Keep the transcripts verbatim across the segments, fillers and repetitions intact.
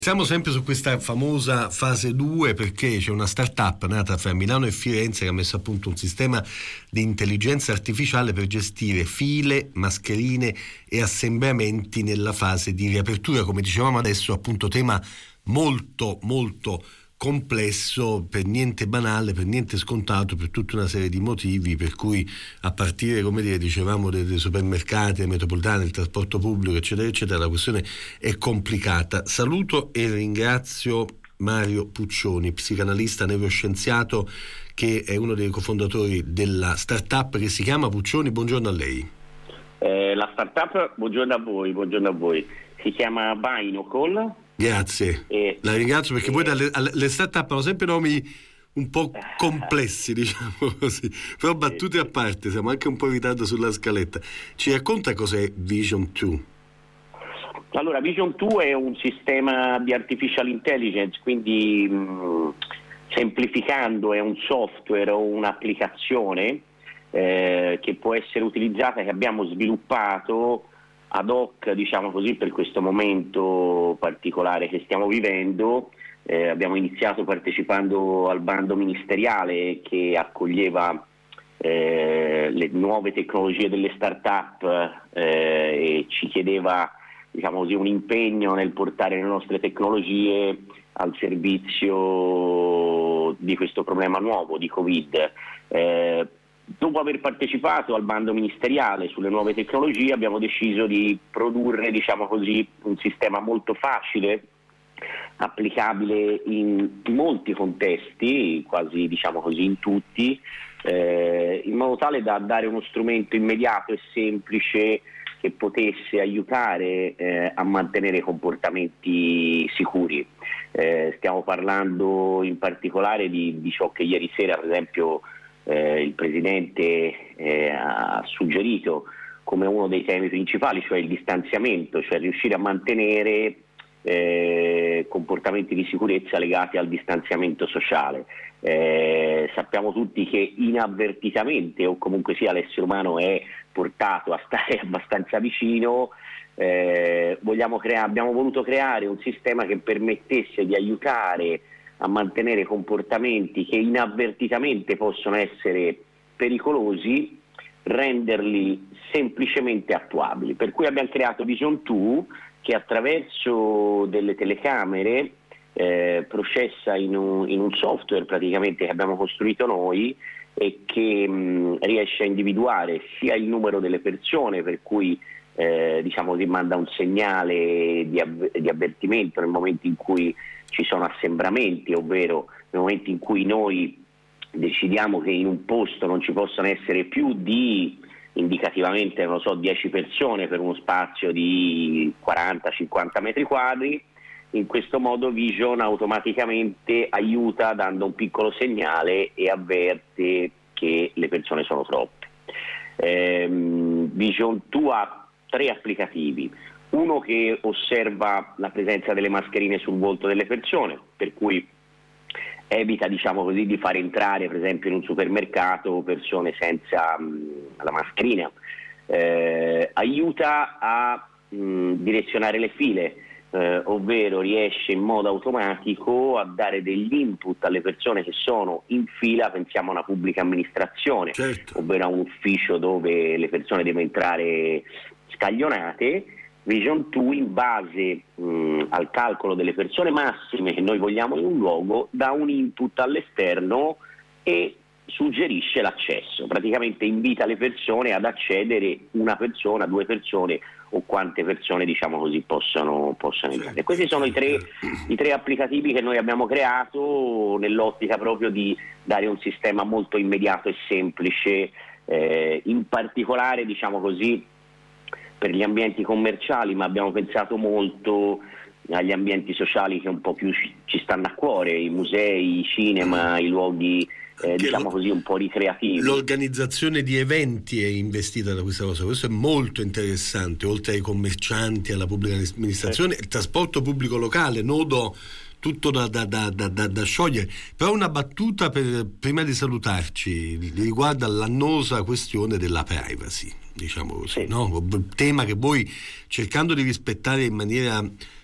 Siamo sempre su questa famosa fase due perché c'è una startup nata fra Milano e Firenze che ha messo a punto un sistema di intelligenza artificiale per gestire file, mascherine e assembramenti nella fase di riapertura. Come dicevamo adesso, appunto tema molto molto complesso, per niente banale, per niente scontato, per tutta una serie di motivi, per cui a partire, come dire, dicevamo dei, dei supermercati, dei metropolitane, del trasporto pubblico, eccetera eccetera, la questione è complicata. Saluto e ringrazio Mario Puccioni, psicanalista neuroscienziato, che è uno dei cofondatori della startup che si chiama Puccioni. Buongiorno a lei. Eh, la startup, buongiorno a voi, buongiorno a voi. Si chiama Binocle. Grazie, eh, la ringrazio perché eh, poi dalle, alle, le start-up hanno sempre nomi un po' complessi, diciamo così, però battute a parte, siamo anche un po' in ritardo sulla scaletta. Ci racconta cos'è Vision due? Allora, Vision due è un sistema di artificial intelligence, quindi mh, semplificando è un software o un'applicazione eh, che può essere utilizzata, che abbiamo sviluppato ad hoc, diciamo così, per questo momento particolare che stiamo vivendo. Eh, abbiamo iniziato partecipando al bando ministeriale che accoglieva eh, le nuove tecnologie delle start-up eh, e ci chiedeva, diciamo così, un impegno nel portare le nostre tecnologie al servizio di questo problema nuovo di Covid. Eh, Dopo aver partecipato al bando ministeriale sulle nuove tecnologie abbiamo deciso di produrre, diciamo così, un sistema molto facile, applicabile in molti contesti, quasi, diciamo così, in tutti, eh, in modo tale da dare uno strumento immediato e semplice che potesse aiutare eh, a mantenere comportamenti sicuri. Eh, stiamo parlando in particolare di, di ciò che ieri sera, per esempio, Eh, il Presidente eh, ha suggerito come uno dei temi principali, cioè il distanziamento, cioè riuscire a mantenere eh, comportamenti di sicurezza legati al distanziamento sociale. Eh, sappiamo tutti che inavvertitamente, o comunque sia, l'essere umano è portato a stare abbastanza vicino. Eh, vogliamo crea- abbiamo voluto creare un sistema che permettesse di aiutare a mantenere comportamenti che inavvertitamente possono essere pericolosi, renderli semplicemente attuabili. Per cui abbiamo creato Vision due, che attraverso delle telecamere eh, processa in un, in un software praticamente che abbiamo costruito noi e che mh, riesce a individuare sia il numero delle persone, per cui eh, diciamo si manda un segnale di, av- di avvertimento nel momento in cui ci sono assembramenti, ovvero nel momento in cui noi decidiamo che in un posto non ci possono essere più di, indicativamente, non lo so, dieci persone per uno spazio di quaranta cinquanta metri quadri. In questo modo Vision automaticamente aiuta dando un piccolo segnale e avverte che le persone sono troppe. Ehm, Vision due ha tre applicativi. Uno che osserva la presenza delle mascherine sul volto delle persone, per cui evita, diciamo così, di far entrare, per esempio, in un supermercato persone senza mh, la mascherina. Eh, aiuta a mh, direzionare le file, eh, ovvero riesce in modo automatico a dare degli input alle persone che sono in fila. Pensiamo a una pubblica amministrazione, certo, ovvero a un ufficio dove le persone devono entrare scaglionate. Vision due, in base mh, al calcolo delle persone massime che noi vogliamo in un luogo, dà un input all'esterno e suggerisce l'accesso, praticamente invita le persone ad accedere, una persona, due persone o quante persone, diciamo così, possono, possono entrare. E questi sono i tre, i tre applicativi che noi abbiamo creato nell'ottica proprio di dare un sistema molto immediato e semplice, eh, in particolare, diciamo così, per gli ambienti commerciali, ma abbiamo pensato molto agli ambienti sociali che un po' più ci stanno a cuore, i musei, i cinema, i luoghi eh, diciamo così un po' ricreativi. L'organizzazione di eventi è investita da questa cosa, questo è molto interessante, oltre ai commercianti, alla pubblica amministrazione, il trasporto pubblico locale, nodo tutto da, da, da, da, da sciogliere. Però una battuta per, prima di salutarci, riguarda l'annosa questione della privacy, diciamo così, sì. No? Tema che voi, cercando di rispettare in maniera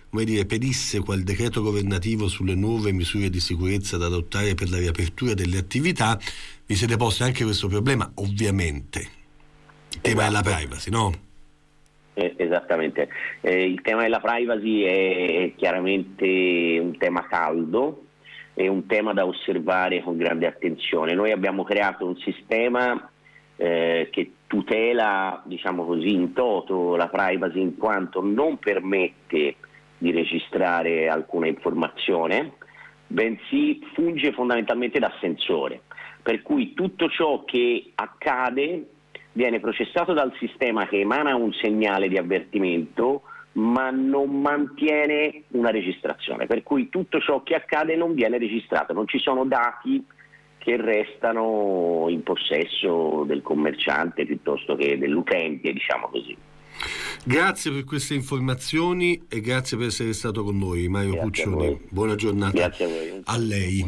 come dire, pedisse qual decreto governativo sulle nuove misure di sicurezza da adottare per la riapertura delle attività, vi siete posti anche questo problema, ovviamente. Il tema esatto. della privacy, no? Eh, esattamente. Eh, il tema della privacy è chiaramente un tema caldo, è un tema da osservare con grande attenzione. Noi abbiamo creato un sistema eh, che tutela, diciamo così, in toto la privacy, in quanto non permette di registrare alcuna informazione, bensì funge fondamentalmente da sensore, per cui tutto ciò che accade viene processato dal sistema che emana un segnale di avvertimento, ma non mantiene una registrazione, per cui tutto ciò che accade non viene registrato, non ci sono dati che restano in possesso del commerciante piuttosto che dell'utente, diciamo così. Grazie per queste informazioni e grazie per essere stato con noi, Mario Grazie Puccioni. Buona giornata Grazie a voi. a lei.